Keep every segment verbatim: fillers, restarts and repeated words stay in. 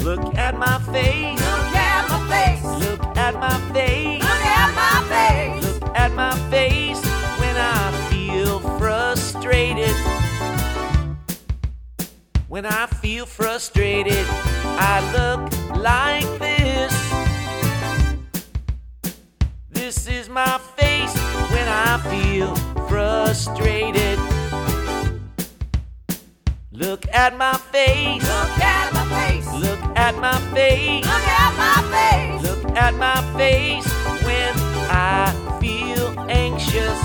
Look at my face. Look at my face. Look at my face. Look at my face. Look at my face when I feel frustrated. When I feel frustrated, I look like this. This is my face when I feel frustrated. Look at my face. Look at my face. Look at my face. Look at my face. Look at my face when I feel anxious.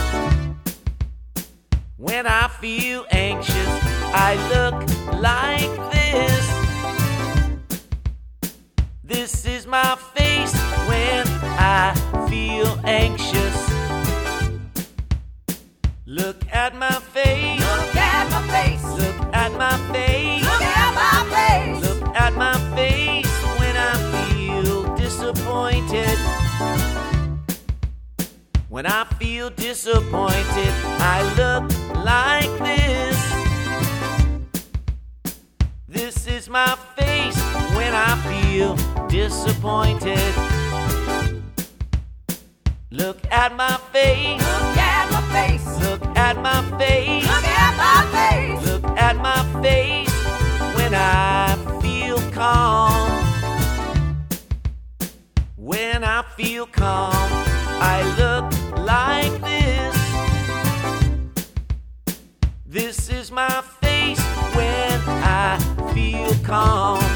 When I feel anxious, I look like this. This is my face when I feel anxious. Look at my face. Look at my face. Look at my face. Look at my face. Look at my face when I feel disappointed. When I feel disappointed, I look like this. This is my face when I feel disappointed. Look at my face. Look at my face. Look at my face. Look at my face. Look at my face when I feel calm. When I feel calm, I look like this. This is my face when I feel calm.